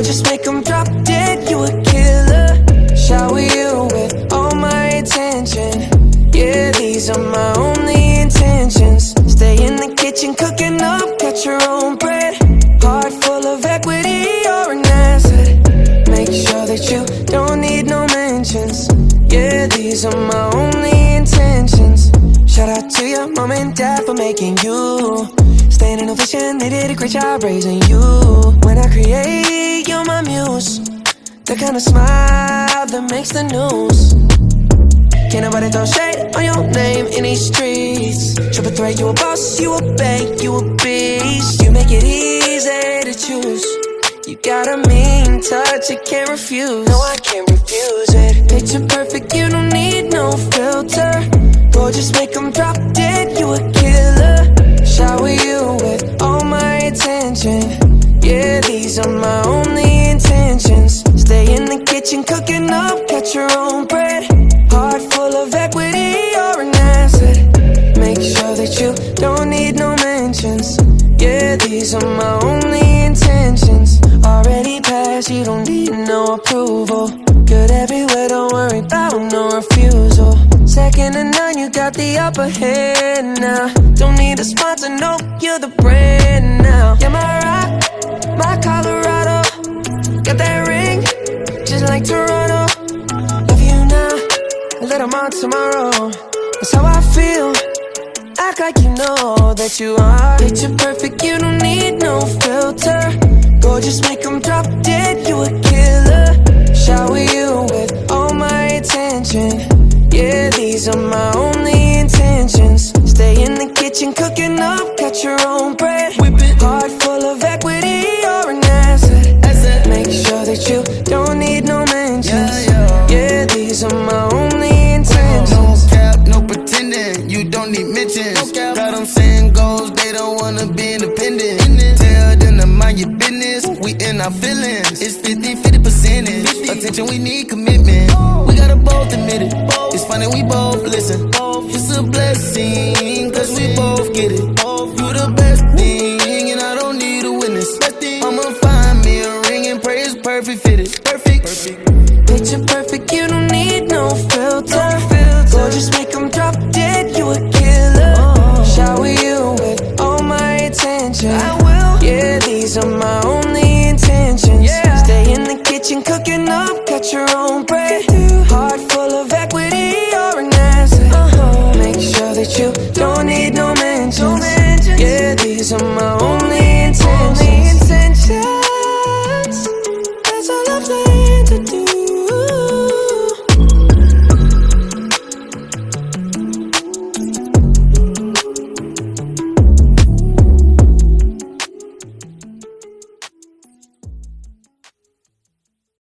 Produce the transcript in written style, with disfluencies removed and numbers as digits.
just make them drop dead. You a killer. Shower you with all my attention. Yeah, these are my only intentions. Stay in the kitchen cooking up, cut your own bread. Heart full of equity, you're an asset. Make sure that you don't need no mentions. Yeah, these are my only intentions. Shout out to your mom and dad for making you. Staying in a vision, they did a great job raising you. When I create, you're my muse. The kind of smile that makes the news. Can't nobody throw shade on your name in these streets. Triple threat, you a boss, you a bank, you a beast. You make it easy to choose. You got a mean touch, you can't refuse. No, I can't refuse it. Picture perfect, you don't need no filter. Gorgeous, make them drop dead, you a killer. Shower you with all my attention. Yeah, these are my only intentions. Stay in the kitchen cooking up, cut your own bread. Heart full of equity, you're an asset. Make sure that you don't need no mentions. Yeah, these are my only intentions. Already passed, you don't need no approval. Good everywhere, don't worry about no refusal. Second to none, you got the upper hand now. Don't need a sponsor, no, you're the brand now. You're my rock, my Colorado. Got that ring, just like Toronto. Love you now, a little more tomorrow. That's how I feel. Act like you know that you are. Picture perfect, you don't need no filter. Gorgeous, make them drop dead, you a killer. Shower you with all my attention. Yeah, these are my only intentions. Stay in the kitchen cooking up, cut your own bread. Heart full of equity, you're an asset. Make sure that you don't need no mentions. Yeah, these are my only intentions. No cap, no pretending, you don't need mentions. Got them saying goals, they don't wanna be independent. Tell them to mind your business, we in our feelings. It's 50% attention, we need commitment. We gotta both admit it. It's funny we both listen. It's a blessing, cause we both get it. You the best thing, and I don't need a witness. I'ma find me a ring and pray it's perfect fitted. Perfect. Picture perfect, you don't need no filter. Gorgeous, make them drop dead, you a killer. Shower you with all my attention. I will. Yeah, these are my only intentions. Stay in the kitchen cooking up, cut your own bread. Heart full of equity, you're an asset. Make sure that you don't need no